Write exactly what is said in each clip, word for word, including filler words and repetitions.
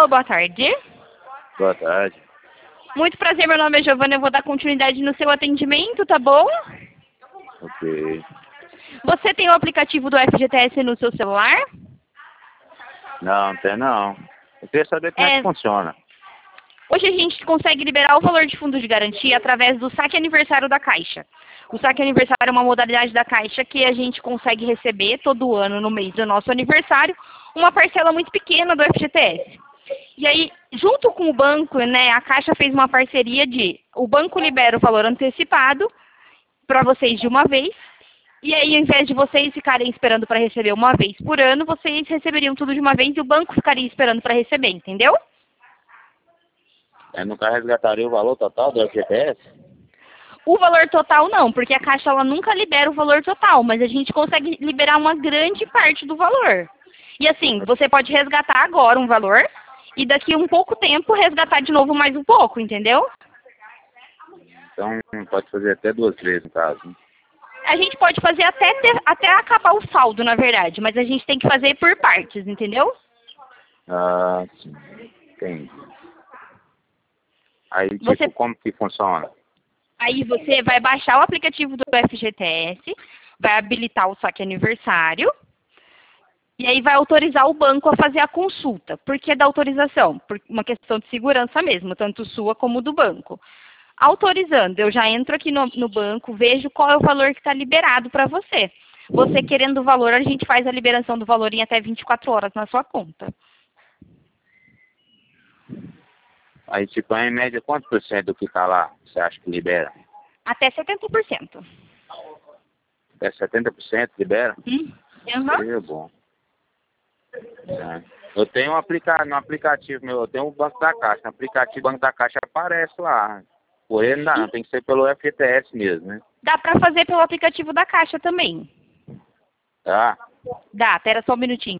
Alô, boa tarde. Boa tarde. Muito prazer, meu nome é Giovana, eu vou dar continuidade no seu atendimento, tá bom? Ok. Você tem o aplicativo do F G T S no seu celular? Não, não tem não. Eu queria saber como é, É, que funciona. Hoje a gente consegue liberar o valor de fundo de garantia através do saque aniversário da Caixa. O saque aniversário é uma modalidade da Caixa que a gente consegue receber todo ano, no mês do nosso aniversário, uma parcela muito pequena do F G T S. E aí, junto com o banco, né, a Caixa fez uma parceria de o banco libera o valor antecipado para vocês de uma vez, e aí, ao invés de vocês ficarem esperando para receber uma vez por ano, vocês receberiam tudo de uma vez e o banco ficaria esperando para receber, entendeu? Eu nunca resgataria o valor total do F G T S? O valor total não, porque a Caixa ela nunca libera o valor total, mas a gente consegue liberar uma grande parte do valor. E assim, você pode resgatar agora um valor e daqui a um pouco tempo resgatar de novo mais um pouco, entendeu? Então pode fazer até duas vezes no caso. Né? A gente pode fazer até, ter, até acabar o saldo, na verdade, mas a gente tem que fazer por partes, entendeu? Ah, sim. Entendi. Aí, tipo, Você... como que funciona? Aí você vai baixar o aplicativo do F G T S, vai habilitar o saque aniversário, e aí vai autorizar o banco a fazer a consulta. Por que da autorização? Por uma questão de segurança mesmo, tanto sua como do banco. Autorizando, eu já entro aqui no, no banco, vejo qual é o valor que está liberado para você. Você querendo o valor, a gente faz a liberação do valor em até vinte e quatro horas na sua conta. Aí, tipo, em média, quanto por cento do que tá lá você acha que libera? Até setenta por cento. Até setenta por cento libera? Hum? Aí é bom. É. Eu tenho um aplica... no aplicativo meu, eu tenho o Banco da Caixa. No aplicativo do Banco da Caixa aparece lá. Por ele não, não, tem que ser pelo F G T S mesmo, né? Dá para fazer pelo aplicativo da Caixa também. Tá? Dá, espera só um minutinho.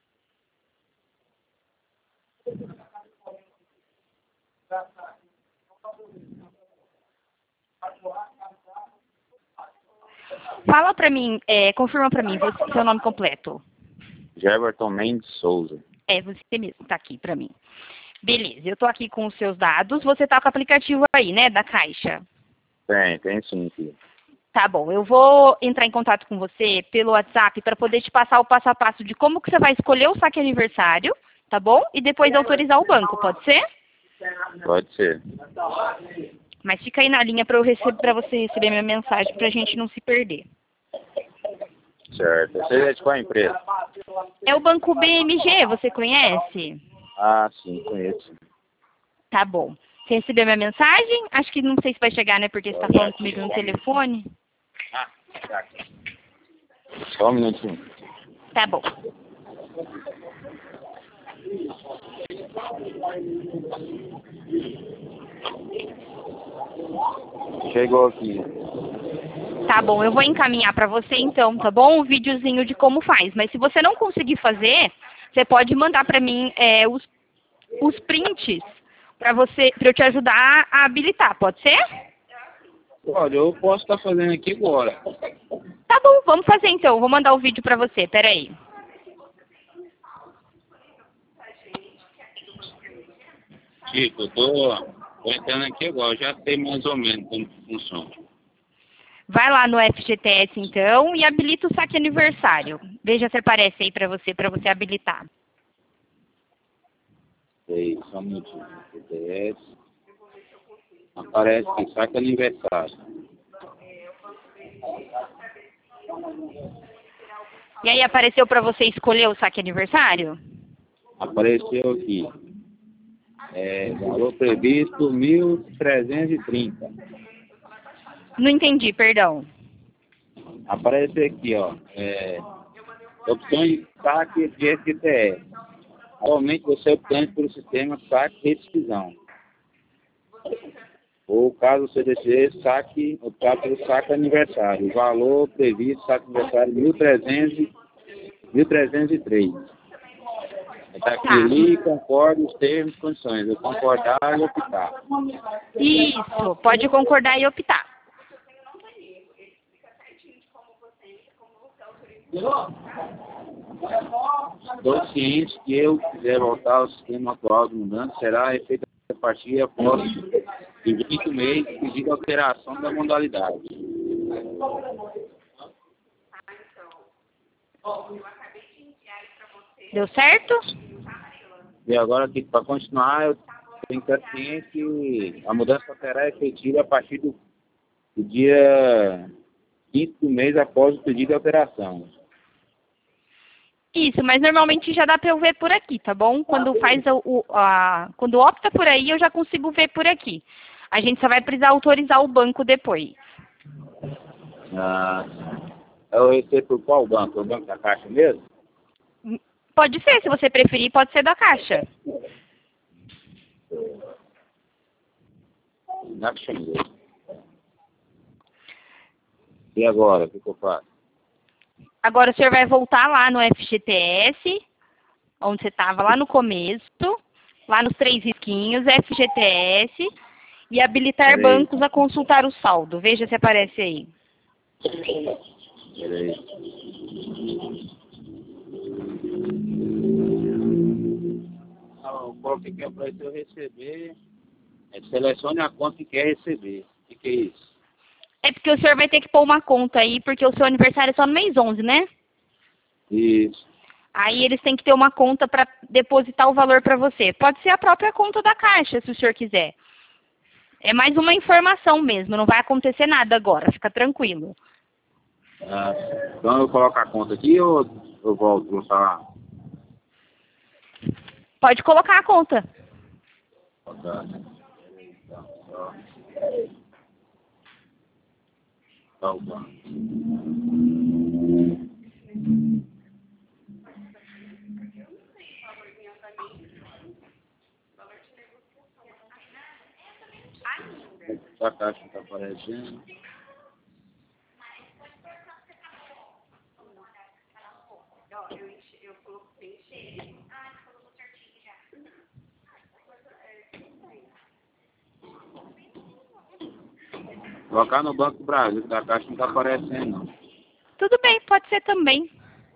Fala pra mim, é, confirma pra mim você, seu nome completo. Jefferson Mendes Souza. É, você mesmo, tá aqui pra mim. Beleza, eu tô aqui com os seus dados. Você tá com o aplicativo aí, né, da Caixa? Tem, tem sim, filho. Tá bom, eu vou entrar em contato com você pelo WhatsApp para poder te passar o passo a passo de como que você vai escolher o saque aniversário, tá bom? E depois autorizar o banco, pode ser? Pode ser. Mas fica aí na linha para eu receber, para você receber minha mensagem, pra gente não se perder. Certo. Você é de qual empresa? É o Banco B M G, você conhece? Ah, sim, conheço. Tá bom. Você recebeu minha mensagem? Acho que não sei se vai chegar, né? Porque você tá falando comigo no telefone. Ah, tá. Só um minutinho. Tá bom. Chegou aqui. Tá bom, eu vou encaminhar pra você então, tá bom? Um videozinho de como faz. Mas se você não conseguir fazer, você pode mandar pra mim é, os, os prints pra você, pra eu te ajudar a habilitar, pode ser? Olha, eu posso estar fazendo aqui agora. Tá bom, vamos fazer então. Vou mandar o vídeo pra você, peraí. Chico, eu tô, tô entrando aqui agora, já sei mais ou menos como funciona. Vai lá no F G T S então e habilita o saque aniversário. Veja se aparece aí pra você, pra você habilitar. Sei, só um minutinho. F G T S. Aparece aqui, saque aniversário. E aí apareceu pra você escolher o saque aniversário? Apareceu aqui. É, valor previsto mil trezentos e trinta. Não entendi, perdão. Aparece aqui, ó. É, opções de saque de F G T S. Atualmente você optando pelo sistema saque e rescisão. Ou caso você decida, saque, optar pelo saque aniversário. O valor previsto, saque aniversário, mil e trezentos e três. Está aqui, Tá. li, concordo os termos e condições. Eu concordar e optar. Isso, pode concordar e optar. Estou ciente que eu quiser voltar ao sistema atual de mudança, será efeito a partir após de vinte meses pedido alteração da modalidade. Deu certo? E agora, para continuar, eu tenho que ter ciente que a mudança será efetiva a partir do, do dia quinto do mês após o pedido de alteração. Isso, mas normalmente já dá para eu ver por aqui, tá bom? Quando faz o, o a, quando opta por aí, eu já consigo ver por aqui. A gente só vai precisar autorizar o banco depois. Ah, eu recebo por qual banco? O banco da Caixa mesmo? Pode ser, se você preferir, pode ser da Caixa. Na Caixa mesmo. E agora, o que, que eu faço? Agora o senhor vai voltar lá no F G T S, onde você estava lá no começo, lá nos três risquinhos, F G T S, e habilitar Peraí. bancos a consultar o saldo. Veja se aparece aí. Peraí. Eu coloquei aqui para eu receber. É, selecione a conta que quer receber. O que, que é isso? É porque o senhor vai ter que pôr uma conta aí, porque o seu aniversário é só no mês onze, né? Isso. Aí eles têm que ter uma conta para depositar o valor para você. Pode ser a própria conta da Caixa, se o senhor quiser. É mais uma informação mesmo, não vai acontecer nada agora, fica tranquilo. Ah, então eu coloco a conta aqui ou eu volto para falar? Pode colocar a conta. Tá. Tá o banco. A caixa está aparecendo. Colocar no Banco do Brasil, que a caixa não está aparecendo, não. Tudo bem, pode ser também.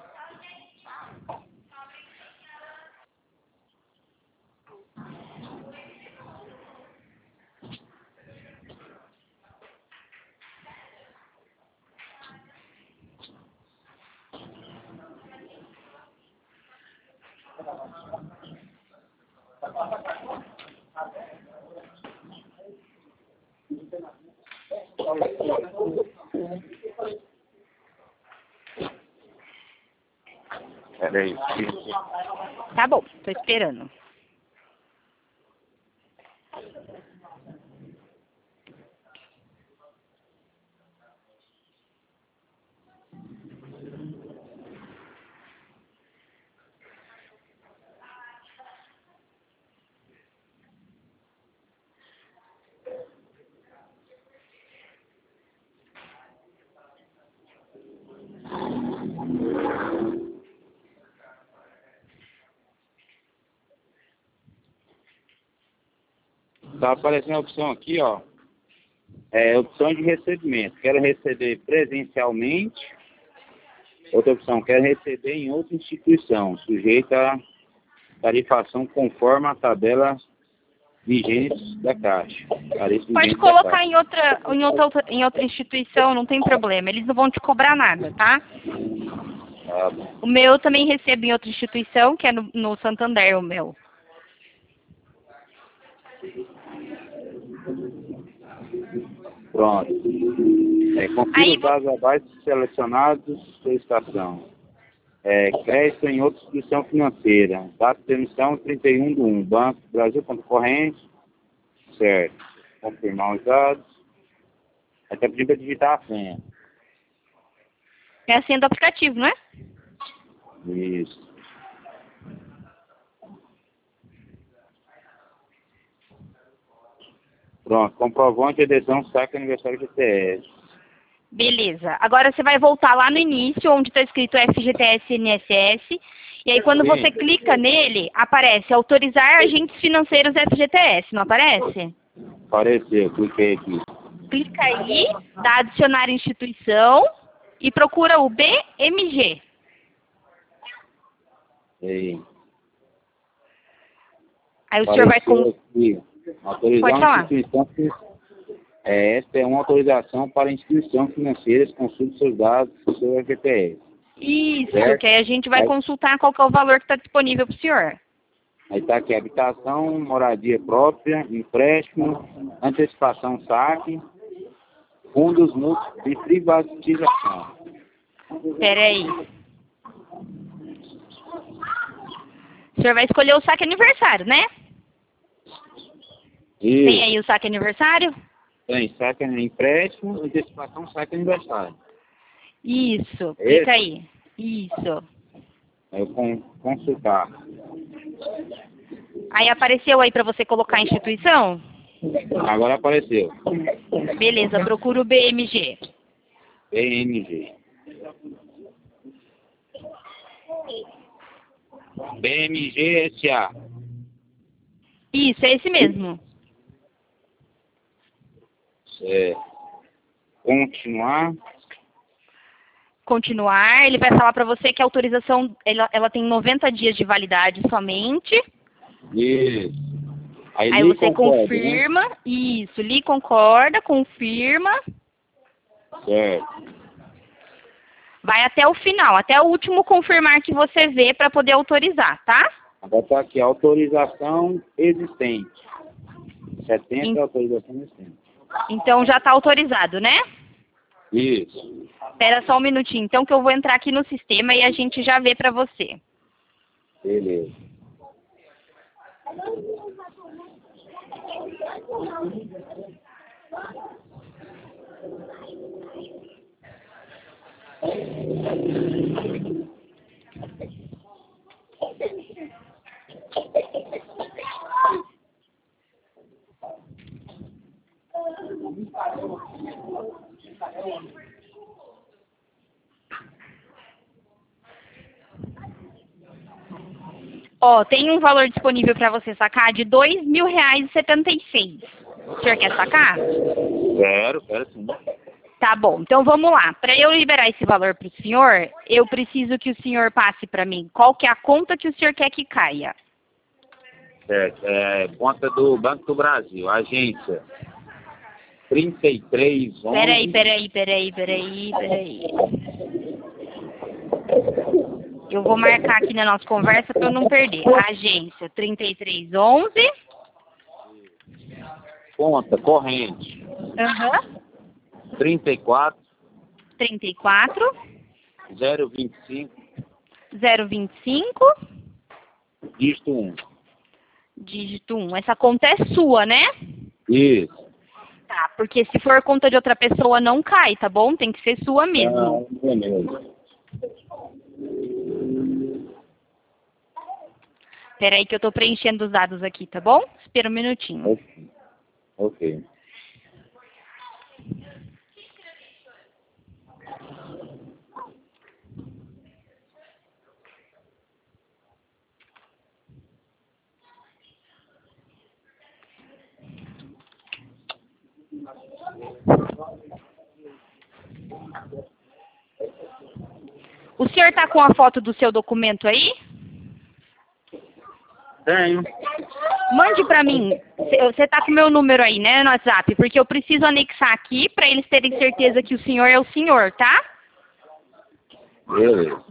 Peraí. Tá bom, tô esperando. Está aparecendo a opção aqui, ó. É opção de recebimento. Quero receber presencialmente. Outra opção, quero receber em outra instituição, sujeita a tarifação conforme a tabela vigente da Caixa. Pode colocar em outra, em, outra, em outra instituição, não tem problema. Eles não vão te cobrar nada, tá? Tá bom. O meu eu também recebo em outra instituição, que é no, no Santander, o meu. Pronto. É, confira Aí, os dados abaixo selecionados da estação. É, crédito em outra instituição financeira. Data de emissão trinta e um de um. Banco do Brasil, conta corrente. Certo. Confirmar os dados. Até pedir para digitar a senha. é a senha do aplicativo, não é? Isso. Pronto. Comprovante de adesão saque aniversário G T S. Beleza. Agora você vai voltar lá no início, onde está escrito F G T S N S S. E aí quando Sim. você clica nele, aparece autorizar agentes financeiros F G T S, não aparece? Apareceu. Cliquei aqui. Clica aí, dá adicionar instituição e procura o B M G. Aí. Aí o senhor vai... Com... Aqui, autorizar Pode falar. Instituição, é, esta é uma autorização para instituições financeiras, consulte seus dados do seu F G T S. Isso, certo? que aí a gente vai Aí, consultar qual que é o valor que está disponível para o senhor. aí está aqui, habitação, moradia própria, empréstimo, antecipação saque, fundos múltiplos e privatização. Espera aí. O senhor vai escolher o saque aniversário, né? Isso. Tem aí o saque aniversário? Tem saque empréstimo, antecipação, saque aniversário. Isso, Esse? clica aí. Isso. Aí eu con consultar. Aí apareceu aí para você colocar a instituição? Agora apareceu. Beleza, procura o B M G. B M G. B M G S A. Isso, é esse mesmo. É. Continuar. Continuar, ele vai falar para você que a autorização ela, ela tem noventa dias de validade somente. Isso. Aí, Aí li você concorda, confirma, né? Isso, li concorda, confirma. Certo. Vai até o final, até o último confirmar que você vê para poder autorizar, tá? Agora está aqui, autorização existente. setenta Em... autorização existente. Então já está autorizado, né? Isso. Espera só um minutinho, então, que eu vou entrar aqui no sistema e a gente já vê para você. Beleza. Ó, tem um valor disponível para você sacar de dois mil reais e setenta e seis. O senhor quer sacar? Quero, quero sim. Tá bom, então vamos lá. Para eu liberar esse valor para o senhor, eu preciso que o senhor passe para mim qual que é a conta que o senhor quer que caia. Certo, é conta do Banco do Brasil, agência trinta e três onze. Peraí, peraí, peraí, peraí, peraí. Eu vou marcar aqui na nossa conversa para eu não perder. Agência trinta e três onze. Conta corrente. Aham. Uhum. trinta e quatro. trinta e quatro. zero vinte e cinco. zero vinte e cinco. Dígito um. Dígito um. Essa conta é sua, né? Isso. Tá, porque se for conta de outra pessoa não cai, tá bom? Tem que ser sua mesmo. Ah, beleza. Peraí que eu tô preenchendo os dados aqui, tá bom? Espera um minutinho. Ok. Ok. O senhor tá com a foto do seu documento aí? Tenho. Mande pra mim. Você tá com o meu número aí, né, no WhatsApp? Porque eu preciso anexar aqui pra eles terem certeza que o senhor é o senhor, tá? Beleza.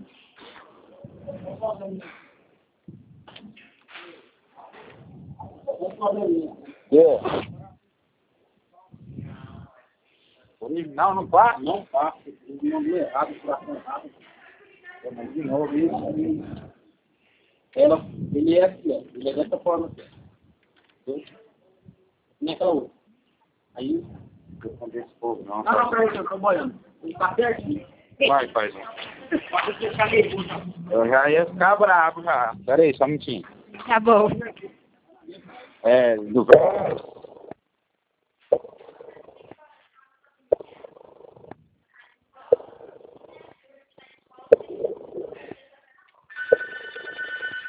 Não, não passa. Não passa. Não é errado, coração errado. Mas de novo isso. Ela, ele é assim, ó. Ele é dessa forma aqui. Naquela outra. Aí. Eu não esse povo, não. Não, não, peraí, eu tô boiando. Ele tá pertinho. Vai, paizinho. Eu já ia ficar bravo já. Peraí, só um minutinho. Tá bom. É, do